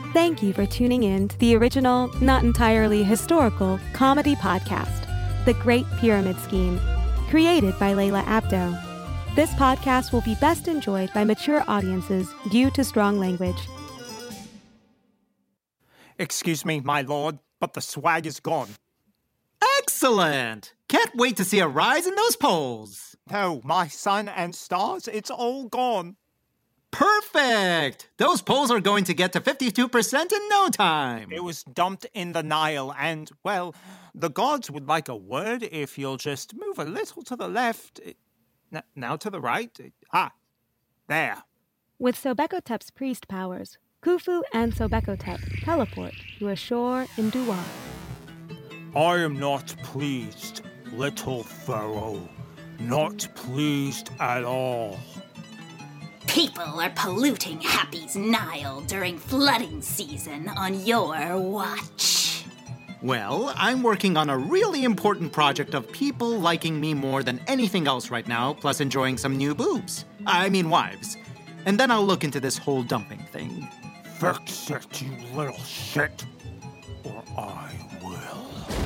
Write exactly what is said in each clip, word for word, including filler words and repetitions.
Thank you for tuning in to the original, not entirely historical, comedy podcast, The Great Pyramid Scheme, created by Layla Abdo. This podcast will be best enjoyed by mature audiences due to strong language. Excuse me, my lord, but the swag is gone. Excellent! Can't wait to see a rise in those polls. No, my sun and stars, it's all gone. Perfect! Those polls are going to get to fifty-two percent in no time. It was dumped in the Nile, and, well, the gods would like a word if you'll just move a little to the left. N- now to the right. Ah, there. With Sobekotep's priest powers, Khufu and Sobekotep teleport to a shore in Duwa. I am not pleased, little pharaoh. Not pleased at all. People are polluting Happy's Nile during flooding season on your watch. Well, I'm working on a really important project of people liking me more than anything else right now, plus enjoying some new boobs. I mean wives. And then I'll look into this whole dumping thing. Fix it, you little shit, or I will.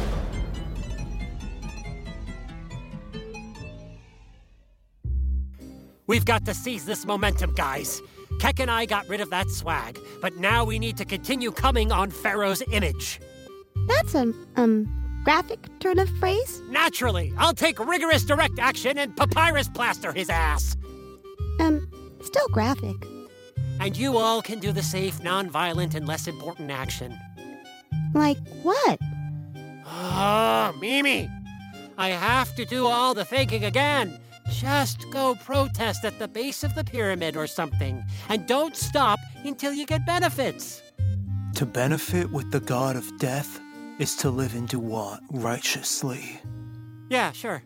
We've got to seize this momentum, guys. Keck and I got rid of that swag, but now we need to continue coming on Pharaoh's image. That's a, um, graphic turn of phrase? Naturally, I'll take rigorous direct action and papyrus plaster his ass. Um, still graphic. And you all can do the safe, non-violent, and less important action. Like what? Ah, Mimi! I have to do all the thinking again. Just go protest at the base of the pyramid or something, and don't stop until you get benefits. To benefit with the god of death is to live in Duwa righteously. Yeah, sure.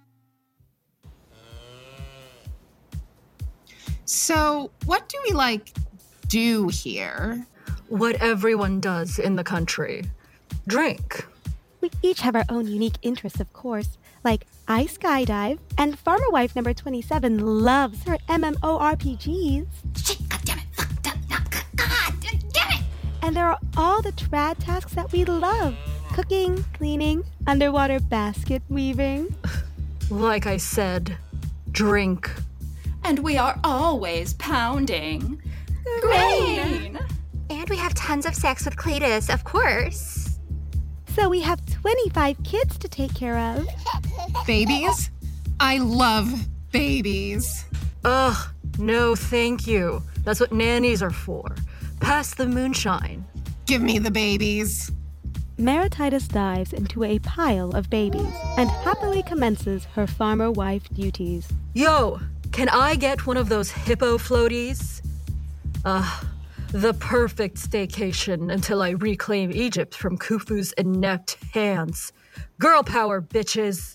So, what do we, like, do here? What everyone does in the country. Drink. We each have our own unique interests, of course. Like, I skydive, and Farmer Wife number twenty-seven loves her MMORPGs. Shit, goddammit, fuck, da, da, god, damn it! And there are all the trad tasks that we love. Cooking, cleaning, underwater basket weaving. Like I said, drink. And we are always pounding grain. And we have tons of sex with Cletus, of course. So we have twenty-five kids to take care of. Babies? I love babies. Ugh, no thank you. That's what nannies are for. Pass the moonshine. Give me the babies. Marititis dives into a pile of babies and happily commences her farmer wife duties. Yo, can I get one of those hippo floaties? Ugh. The perfect staycation until I reclaim Egypt from Khufu's inept hands. Girl power, bitches!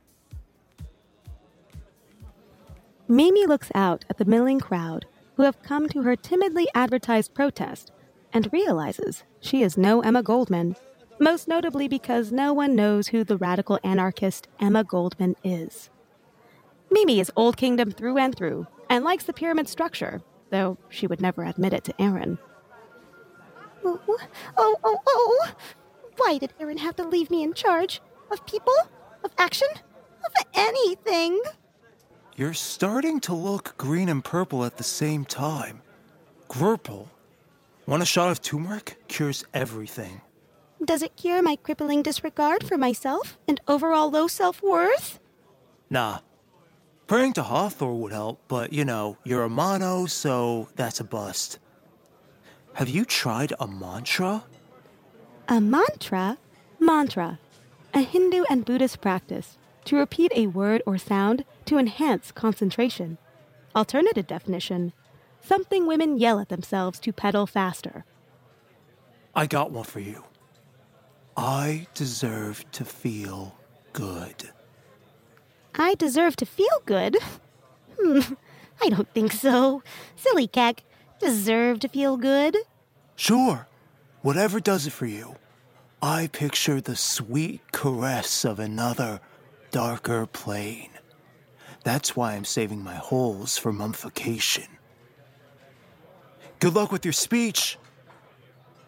Mimi looks out at the milling crowd who have come to her timidly advertised protest and realizes she is no Emma Goldman, most notably because no one knows who the radical anarchist Emma Goldman is. Mimi is Old Kingdom through and through and likes the pyramid structure, though she would never admit it to Aaron. Oh, oh, oh, oh! Why did Aaron have to leave me in charge? Of people? Of action? Of anything? You're starting to look green and purple at the same time. Grurple. Want a shot of turmeric? Cures everything. Does it cure my crippling disregard for myself and overall low self-worth? Nah. Praying to Hathor would help, but, you know, you're a mono, so that's a bust. Have you tried a mantra? A mantra? Mantra. A Hindu and Buddhist practice to repeat a word or sound to enhance concentration. Alternative definition. Something women yell at themselves to pedal faster. I got one for you. I deserve to feel good. I deserve to feel good? Hmm, I don't think so. Silly Keck. Deserve to feel good? Sure. Whatever does it for you. I picture the sweet caress of another, darker plane. That's why I'm saving my holes for mummification. Good luck with your speech.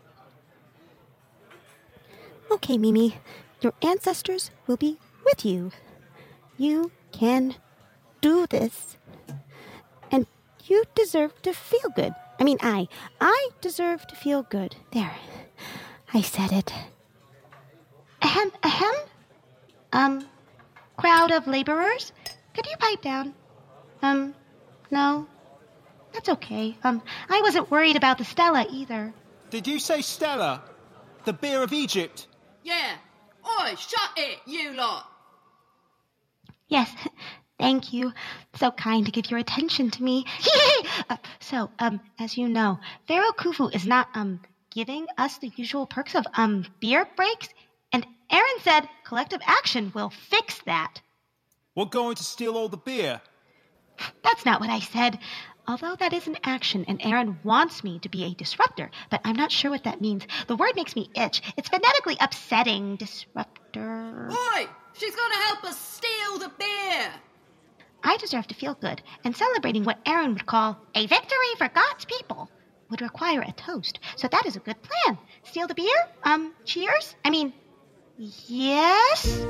Okay, Mimi, your ancestors will be with you. You can do this. And you deserve to feel good. I mean, I. I deserve to feel good. There. I said it. Ahem, ahem. Um, crowd of laborers, could you pipe down? Um, no. That's okay. Um, I wasn't worried about the Stella either. Did you say Stella? The beer of Egypt? Yeah. Oi, shut it, you lot. Yes, thank you. So kind to give your attention to me. uh, so, um, as you know, Pharaoh Khufu is not, um, giving us the usual perks of, um, beer breaks, and Aaron said collective action will fix that. We're going to steal all the beer. That's not what I said. Although that is an action, and Aaron wants me to be a disruptor, but I'm not sure what that means. The word makes me itch. It's phonetically upsetting. Disruptor. Oi! She's gonna help us steal the beer! I deserve to feel good, and celebrating what Aaron would call a victory for God's people would require a toast. So that is a good plan. Steal the beer? Um, cheers? I mean, yes?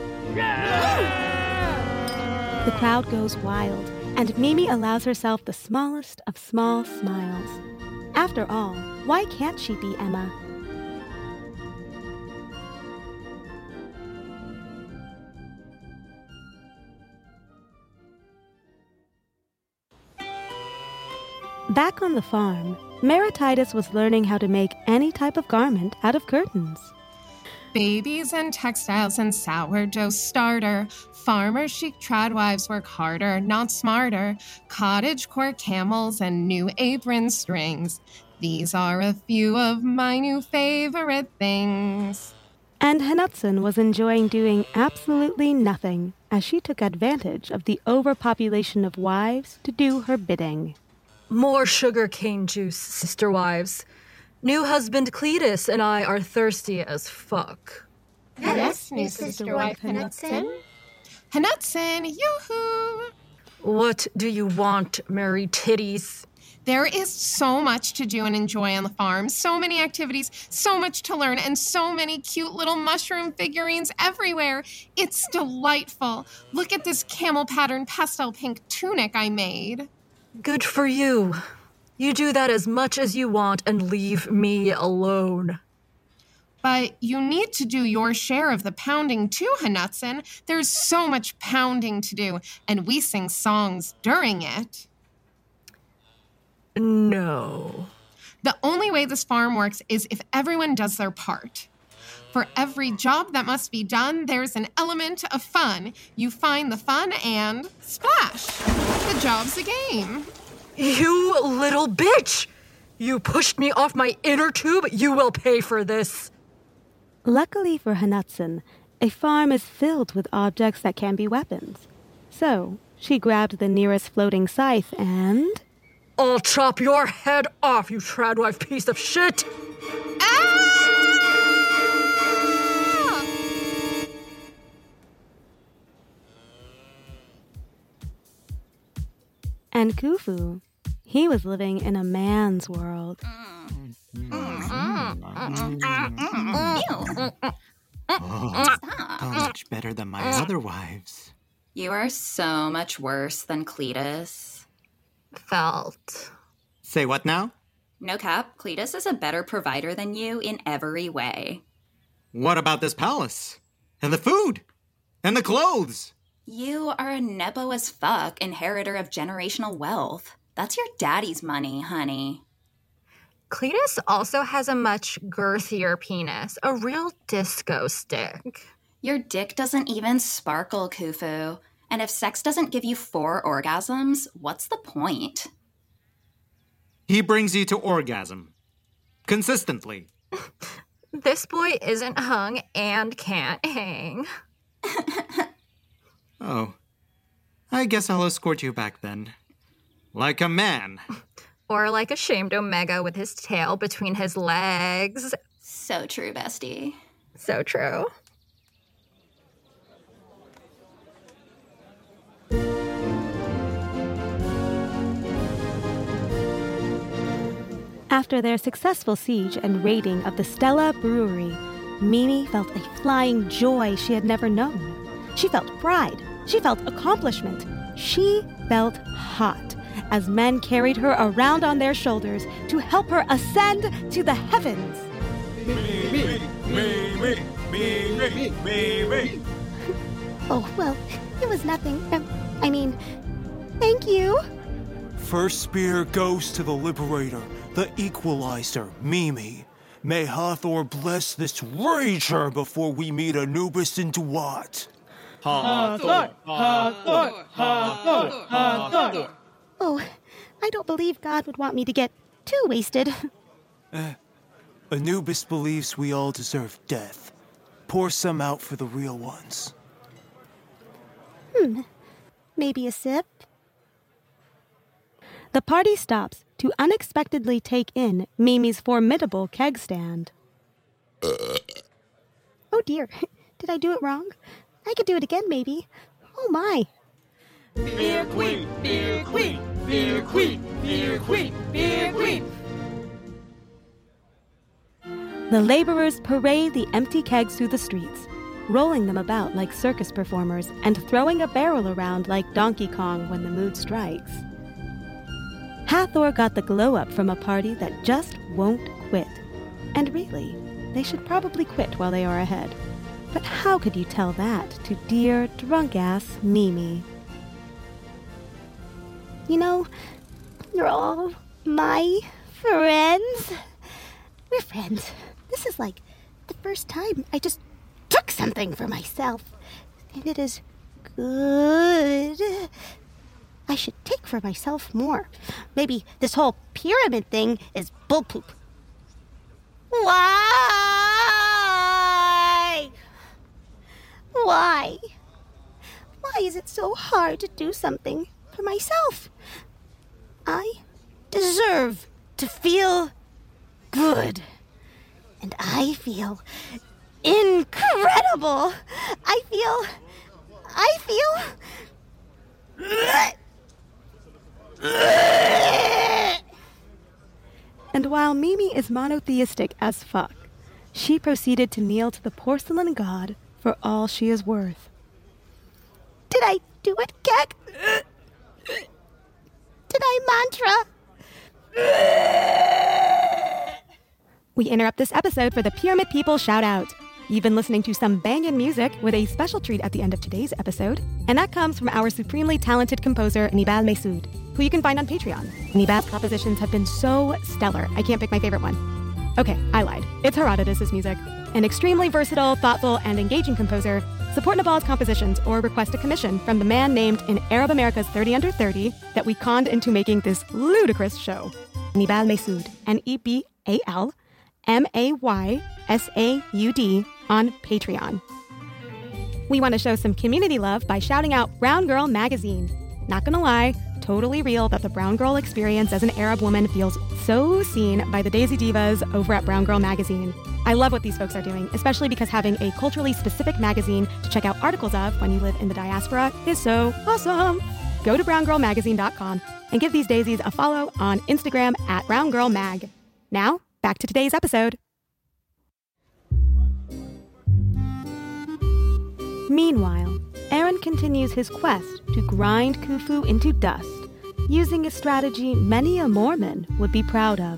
The crowd goes wild, and Mimi allows herself the smallest of small smiles. After all, why can't she be Emma? Back on the farm, Merititis was learning how to make any type of garment out of curtains. Babies and textiles and sourdough starter. Farmer chic tradwives work harder, not smarter. Cottagecore camels and new apron strings. These are a few of my new favorite things. And Hanutson was enjoying doing absolutely nothing as she took advantage of the overpopulation of wives to do her bidding. More sugar cane juice, sister wives. New husband Cletus and I are thirsty as fuck. Yes, new sister wife Hanutson. Hanutson, yoo-hoo! What do you want, Mary Titties? There is so much to do and enjoy on the farm, so many activities, so much to learn, and so many cute little mushroom figurines everywhere. It's delightful. Look at this camel pattern pastel pink tunic I made. Good for you. You do that as much as you want and leave me alone. But you need to do your share of the pounding too, Hanutson. There's so much pounding to do, and we sing songs during it. No. The only way this farm works is if everyone does their part. For every job that must be done, there's an element of fun. You find the fun and splash. The job's a game. You little bitch! You pushed me off my inner tube. You will pay for this. Luckily for Hanutson, a farm is filled with objects that can be weapons. So she grabbed the nearest floating scythe and... I'll chop your head off, you tradwife piece of shit! Ah! And Khufu, he was living in a man's world. Oh, so much better than my other wives. You are so much worse than Cletus. Felt. Say what now? No cap, Cletus is a better provider than you in every way. What about this palace? And the food? And the clothes? You are a nepo as fuck inheritor of generational wealth. That's your daddy's money, honey. Cletus also has a much girthier penis, a real disco stick. Your dick doesn't even sparkle, Khufu. And if sex doesn't give you four orgasms, what's the point? He brings you to orgasm. Consistently. This boy isn't hung and can't hang. Oh. I guess I'll escort you back then. Like a man. Or like a shamed omega with his tail between his legs. So true, bestie. So true. After their successful siege and raiding of the Stella Brewery, Mimi felt a flying joy she had never known. She felt pride. She felt accomplishment. She felt hot as men carried her around on their shoulders to help her ascend to the heavens. Me, me, me, me, me, me, me, me. Oh, well, it was nothing. Um, I mean, thank you. First spear goes to the Liberator, the Equalizer, Mimi. May Hathor bless this rager before we meet Anubis and Duat. Hathor! Hathor! Hathor! Hathor! Oh, I don't believe God would want me to get too wasted. Eh, Anubis believes we all deserve death. Pour some out for the real ones. Hmm, maybe a sip? The party stops to unexpectedly take in Mimi's formidable keg stand. Oh dear, did I do it wrong? I could do it again, maybe. Oh my. Beer queen! Beer queen! Beer queen! Beer queen! Beer queen! The laborers parade the empty kegs through the streets, rolling them about like circus performers and throwing a barrel around like Donkey Kong when the mood strikes. Hathor got the glow up from a party that just won't quit. And really, they should probably quit while they are ahead. But how could you tell that to dear, drunk-ass Mimi? You know, you're all my friends. We're friends. This is like the first time I just took something for myself. And it is good. I should take for myself more. Maybe this whole pyramid thing is bullpoop. Why? Why? Why is it so hard to do something for myself? I deserve to feel good. And I feel incredible. I feel... I feel... And while Mimi is monotheistic as fuck, she proceeded to kneel to the porcelain god for all she is worth. Did I do it, Kek? Did I mantra? We interrupt this episode for the Pyramid People shout out. You've been listening to some bangin' music with a special treat at the end of today's episode, and that comes from our supremely talented composer, Nibal Mesoud, who you can find on Patreon. Nibal's compositions have been so stellar, I can't pick my favorite one. Okay, I lied. It's Herodotus' music. An extremely versatile, thoughtful, and engaging composer, support Nibal's compositions or request a commission from the man named in Arab America's thirty under thirty that we conned into making this ludicrous show. Nibal Mesoud, N E B A L M A Y S A U D on Patreon. We want to show some community love by shouting out Brown Girl Magazine. Not gonna lie, totally real that the Brown Girl experience as an Arab woman feels so seen by the Daisy Divas over at Brown Girl Magazine. I love what these folks are doing, especially because having a culturally specific magazine to check out articles of when you live in the diaspora is so awesome. Go to brown girl magazine dot com and give these daisies a follow on Instagram at brown girl mag. Now, back to today's episode. Meanwhile, Aaron continues his quest to grind Khufu into dust, using a strategy many a Mormon would be proud of.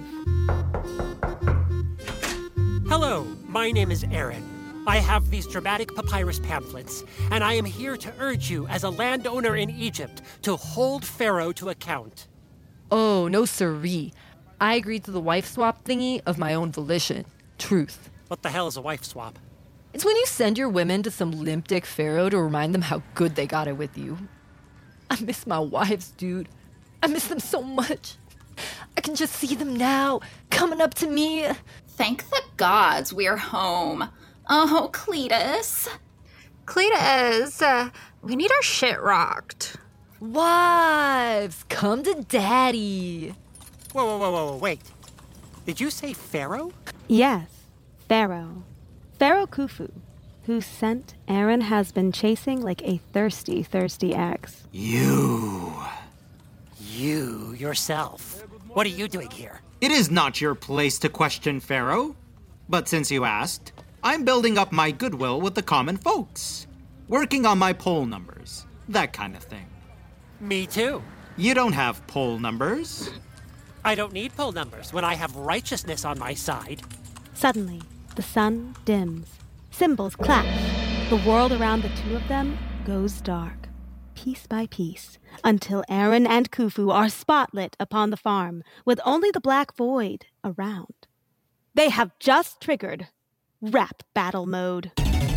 Hello, my name is Aaron. I have these dramatic papyrus pamphlets, and I am here to urge you as a landowner in Egypt to hold Pharaoh to account. Oh, no siree. I agreed to the wife swap thingy of my own volition. Truth. What the hell is a wife swap? It's when you send your women to some limp dick pharaoh to remind them how good they got it with you. I miss my wives, dude. I miss them so much. I can just see them now, coming up to me. Thank the gods we're home. Oh, Cletus. Cletus, uh, we need our shit rocked. Wives, come to daddy. Whoa, whoa, whoa, whoa, wait. Did you say Pharaoh? Yes, Pharaoh. Pharaoh Khufu, whose scent Aaron has been chasing like a thirsty, thirsty ex. You. You, yourself. What are you doing here? It is not your place to question Pharaoh. But since you asked, I'm building up my goodwill with the common folks. Working on my poll numbers. That kind of thing. Me too. You don't have poll numbers. I don't need poll numbers when I have righteousness on my side. Suddenly, the sun dims. Cymbals clash. The world around the two of them goes dark, piece by piece, until Aaron and Khufu are spotlit upon the farm, with only the black void around. They have just triggered rap battle mode.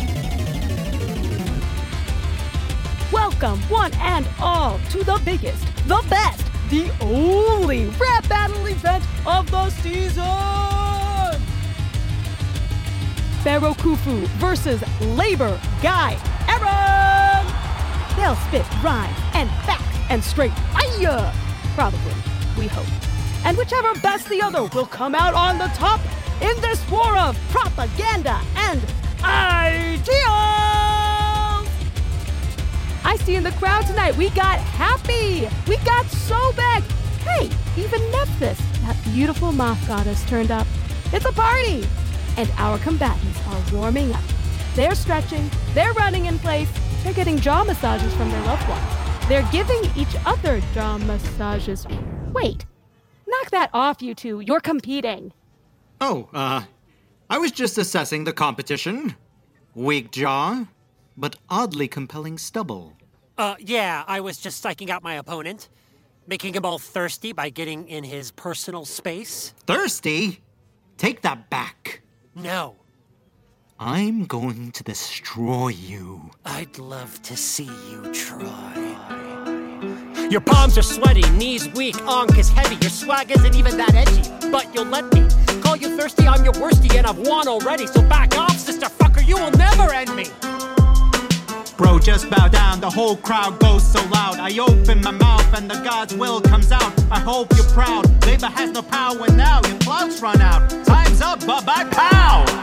Welcome, one and all, to the biggest, the best, the only rap battle event of the season! Pharaoh Khufu versus Labor Guy Aaron! They'll spit rhymes and facts and straight fire! Probably, we hope. And whichever best the other will come out on the top in this war of propaganda and ideals! I see in the crowd tonight we got Happy! We got Sobek! Hey, even Nephthys, that beautiful moth goddess, turned up. It's a party! And our combatants are warming up. They're stretching, they're running in place, they're getting jaw massages from their loved ones. They're giving each other jaw massages. Wait, knock that off, you two. You're competing. Oh, uh, I was just assessing the competition. Weak jaw, but oddly compelling stubble. Uh, yeah, I was just psyching out my opponent, making him all thirsty by getting in his personal space. Thirsty? Take that back. No. I'm going to destroy you. I'd love to see you try. Your palms are sweaty, knees weak, onk is heavy. Your swag isn't even that edgy, but you'll let me call you thirsty. I'm your worsty and I've won already. So back off, sister fucker, you will never end me. Bro, just bow down, the whole crowd goes so loud. I open my mouth and the God's will comes out. I hope you're proud, labor has no power now. Your clouds run out, time's up, bye-bye, pow!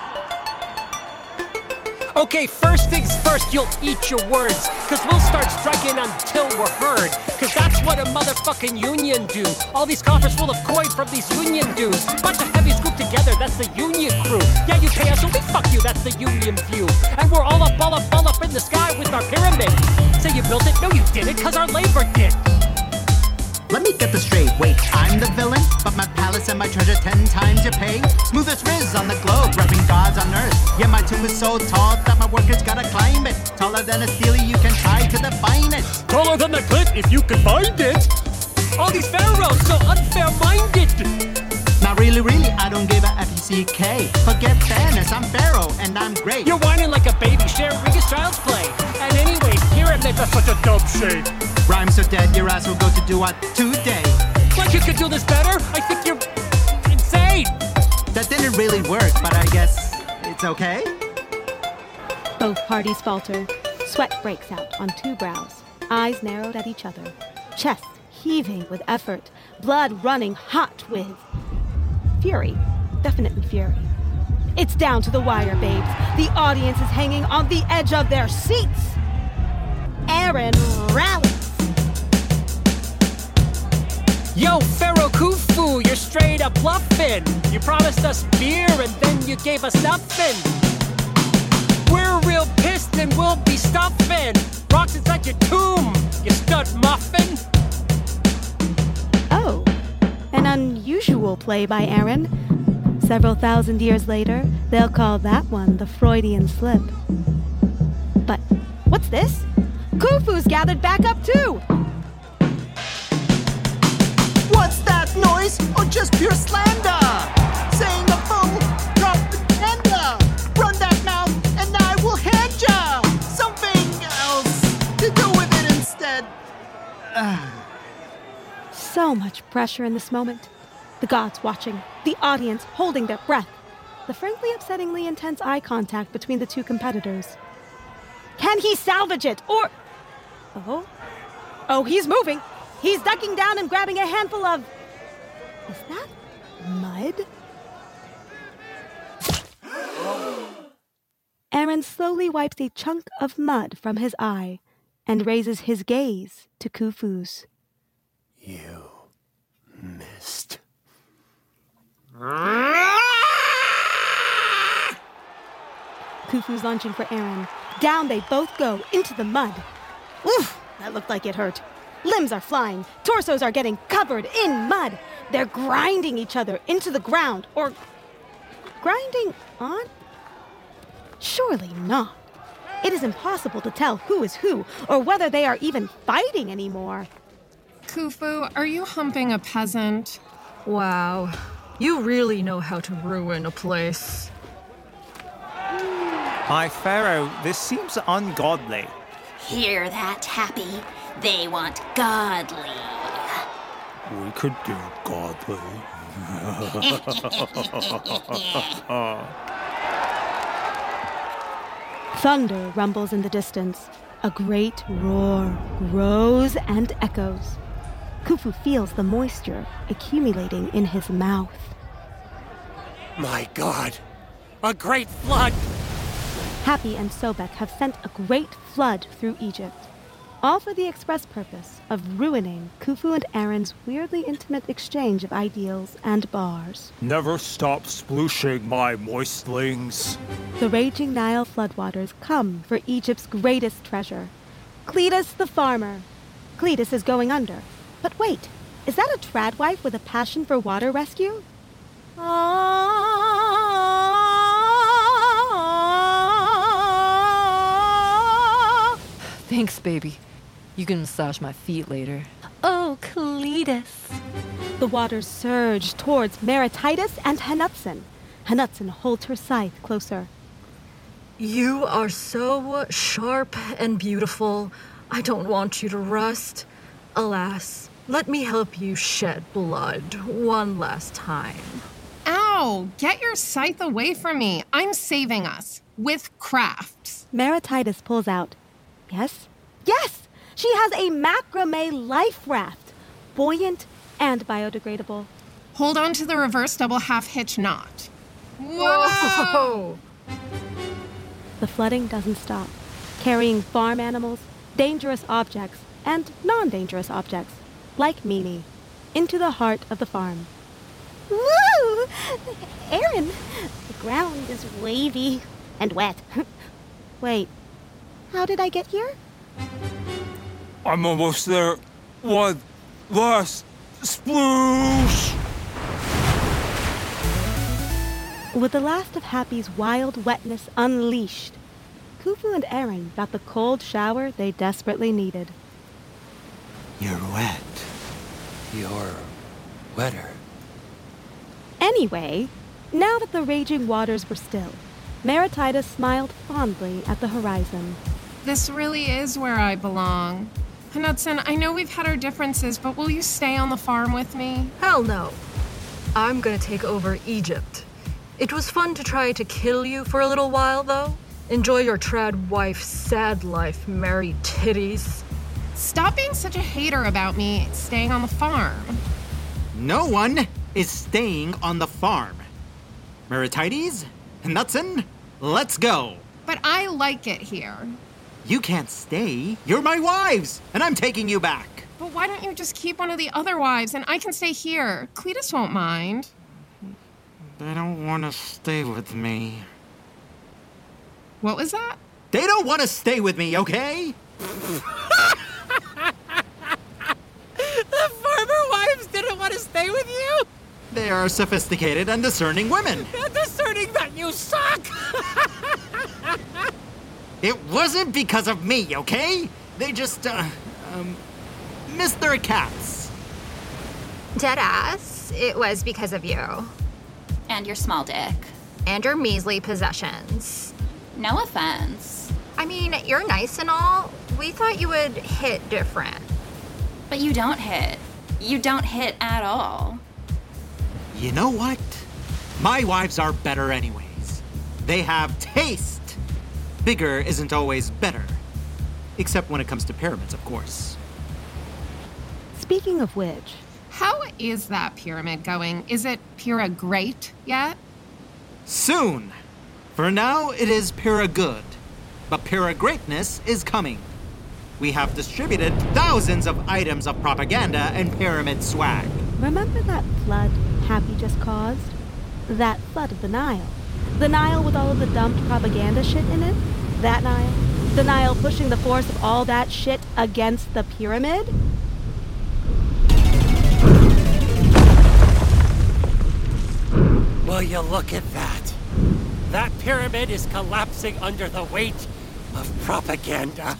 Okay, first things first, you'll eat your words. Cause we'll start striking until we're heard. Cause that's what a motherfucking union do. All these coffers full of coin from these union dues. Bunch of heavies grouped together, that's the union crew. Yeah, you pay us, so we fuck you, that's the union view. And we're all up, all up, all up in the sky with our pyramid. Say you built it? No, you didn't, cause our labor did. Let me get this straight, wait, I'm the villain? But my palace and my treasure ten times your pay? Smoothest riz on the globe, repping gods on earth. Yeah, my tomb is so tall that my workers gotta climb it. Taller than a steely, you can try to define it. Taller than the cliff if you can find it. All these pharaohs so unfair-minded. Not really, really, I don't give a F U C K. Forget fairness, I'm Pharaoh, and I'm great. You're whining like a baby, sharing biggest child's play. And anyways, pyramid, that's such a dope shape. Rhymes so dead, your ass will go to do what today? Like you could do this better? I think you're insane. That didn't really work, but I guess it's okay. Both parties falter. Sweat breaks out on two brows. Eyes narrowed at each other. Chests heaving with effort. Blood running hot with fury. Definitely fury. It's down to the wire, babes. The audience is hanging on the edge of their seats. Aaron rallies. Yo, Pharaoh Khufu, you're straight up bluffing. You promised us beer and then you gave us nothing. We're real pissed and we'll be stuffing rocks inside your tomb, you stud muffin. Oh, an unusual play by Aaron. Several thousand years later, they'll call that one the Freudian slip. But what's this? Khufu's gathered back up too! What's that noise? Or just pure slander? Saying a fool, drop the tender. Run that mouth and I will hand ya something else to do with it instead. So much pressure in this moment. The gods watching, the audience holding their breath. The frankly upsettingly intense eye contact between the two competitors. Can he salvage it? Or... Oh? Oh, he's moving! He's ducking down and grabbing a handful of... Is that mud? Aaron slowly wipes a chunk of mud from his eye and raises his gaze to Khufu's. You missed. Khufu's launching for Aaron. Down they both go into the mud. Oof, that looked like it hurt. Limbs are flying. Torsos are getting covered in mud. They're grinding each other into the ground. Or grinding on? Surely not. It is impossible to tell who is who or whether they are even fighting anymore. Khufu, are you humping a peasant? Wow. You really know how to ruin a place. My Pharaoh, this seems ungodly. Hear that, Happy? They want godly. We could do godly. Thunder rumbles in the distance. A great roar grows and echoes. Khufu feels the moisture accumulating in his mouth. My God! A great flood! Happy and Sobek have sent a great flood through Egypt, all for the express purpose of ruining Khufu and Aaron's weirdly intimate exchange of ideals and bars. Never stop splooshing, my moistlings. The raging Nile floodwaters come for Egypt's greatest treasure, Cletus the farmer. Cletus is going under. But wait, is that a tradwife with a passion for water rescue? Thanks, baby. You can massage my feet later. Oh, Cletus. The waters surge towards Merititis and Hanutson. Hanutson holds her scythe closer. You are so sharp and beautiful. I don't want you to rust. Alas, let me help you shed blood one last time. Ow! Get your scythe away from me. I'm saving us. With crafts. Merititis pulls out. Yes? Yes! She has a macrame life raft. Buoyant and biodegradable. Hold on to the reverse double half hitch knot. Whoa! The flooding doesn't stop, carrying farm animals, dangerous objects, and non-dangerous objects, like Mimi, into the heart of the farm. Woo! Aaron, the ground is wavy and wet. Wait, how did I get here? I'm almost there. One last sploosh! With the last of Happy's wild wetness unleashed, Khufu and Aaron got the cold shower they desperately needed. You're wet. You're wetter. Anyway, now that the raging waters were still, Merititis smiled fondly at the horizon. This really is where I belong. Hanutson, I know we've had our differences, but will you stay on the farm with me? Hell no. I'm gonna take over Egypt. It was fun to try to kill you for a little while, though. Enjoy your trad wife's sad life, Mary Titties. Stop being such a hater about me staying on the farm. No one is staying on the farm. Meritides, Knutson, let's go. But I like it here. You can't stay. You're my wives, and I'm taking you back. But why don't you just keep one of the other wives and I can stay here? Cletus won't mind. They don't want to stay with me. What was that? They don't want to stay with me, okay? The farmer wives didn't want to stay with you? They are sophisticated and discerning women. Discerning that you suck! It wasn't because of me, okay? They just, uh, um, missed their cats. Deadass, it was because of you. And your small dick. And your measly possessions. No offense. I mean, you're nice and all. We thought you would hit different. But you don't hit. You don't hit at all. You know what? My wives are better anyways. They have taste. Bigger isn't always better. Except when it comes to pyramids, of course. Speaking of which... How is that pyramid going? Is it Pyrrha Great yet? Soon. For now, it is Pyrrha Good. But Pyrrha Greatness is coming. We have distributed thousands of items of propaganda and pyramid swag. Remember that flood Happy just caused? That flood of the Nile. The Nile with all of the dumped propaganda shit in it? That Nile? The Nile pushing the force of all that shit against the pyramid? Will you look at that? That pyramid is collapsing under the weight of propaganda.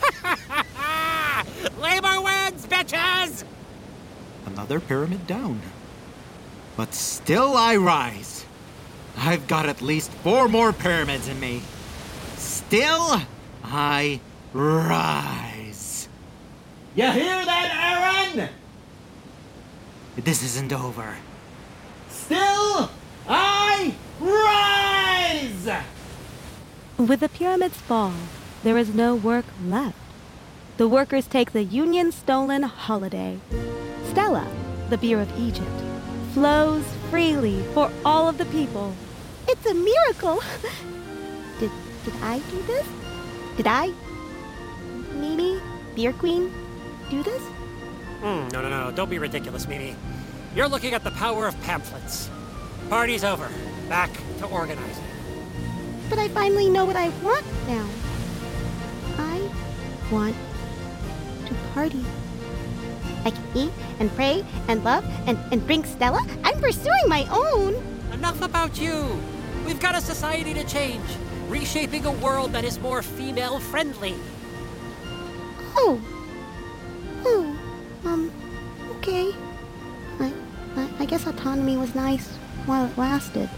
Labor wins, bitches! Another pyramid down. But still I rise. I've got at least four more pyramids in me. Still, I rise. You hear that, Aaron? This isn't over. Still, I rise! With the pyramid's fall, there is no work left. The workers take the union-stolen holiday. Stella, the beer of Egypt, flows freely for all of the people. It's a miracle! Did, did I do this? Did I, Mimi, Beer Queen, do this? Mm, no, no, no, don't be ridiculous, Mimi. You're looking at the power of pamphlets. Party's over. Back to organizing. But I finally know what I want now. I want to party. I can eat and pray and love and, and drink Stella. I'm pursuing my own. Enough about you. We've got a society to change, reshaping a world that is more female-friendly. Oh. Oh. Um, okay. I, I, I guess autonomy was nice while it lasted.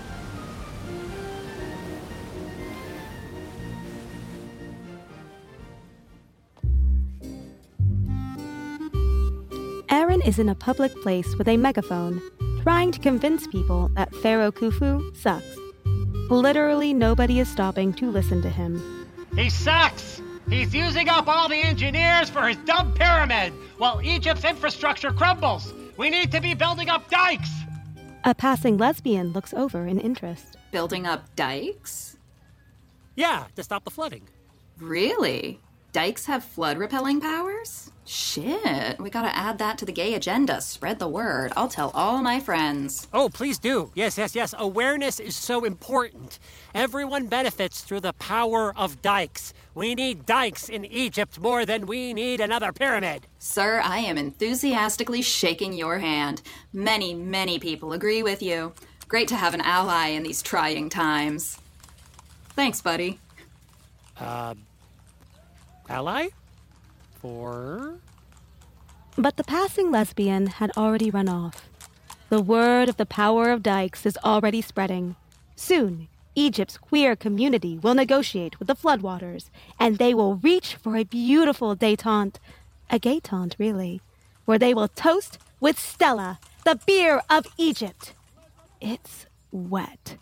Aaron is in a public place with a megaphone, trying to convince people that Pharaoh Khufu sucks. Literally nobody is stopping to listen to him. He sucks! He's using up all the engineers for his dumb pyramid, while Egypt's infrastructure crumbles. We need to be building up dikes! A passing lesbian looks over in interest. Building up dikes? Yeah, to stop the flooding. Really? Dikes have flood-repelling powers? Shit, we gotta add that to the gay agenda. Spread the word. I'll tell all my friends. Oh, please do. Yes, yes, yes. Awareness is so important. Everyone benefits through the power of dikes. We need dikes in Egypt more than we need another pyramid. Sir, I am enthusiastically shaking your hand. Many, many people agree with you. Great to have an ally in these trying times. Thanks, buddy. Uh, ally? For... But the passing lesbian had already run off. The word of the power of dikes is already spreading. Soon, Egypt's queer community will negotiate with the floodwaters, and they will reach for a beautiful détente, a gay-taunt, really, where they will toast with Stella, the beer of Egypt. It's wet.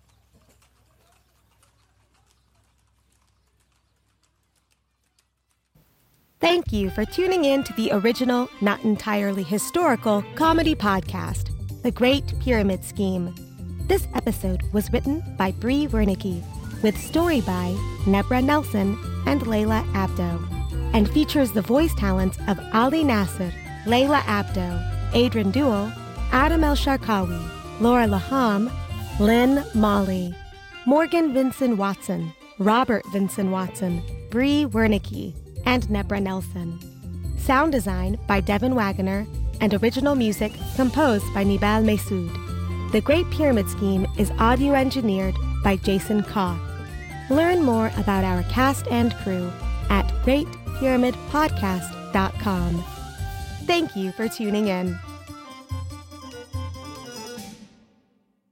Thank you for tuning in to the original, not entirely historical, comedy podcast, The Great Pyramid Scheme. This episode was written by Bree Wernicke, with story by Nebra Nelson and Layla Abdo, and features the voice talents of Ali Nasser, Layla Abdo, Adrian Duell, Adam El-Sharkawi, Laura Laham, Lynn Molly, Morgan Vincent Watson, Robert Vincent Watson, Bree Wernicke, and Nebra Nelson. Sound design by Devin Wagoner, and original music composed by Nibal Mehsood. The Great Pyramid Scheme is audio engineered by Jason Koch. Learn more about our cast and crew at great pyramid podcast dot com. Thank you for tuning in.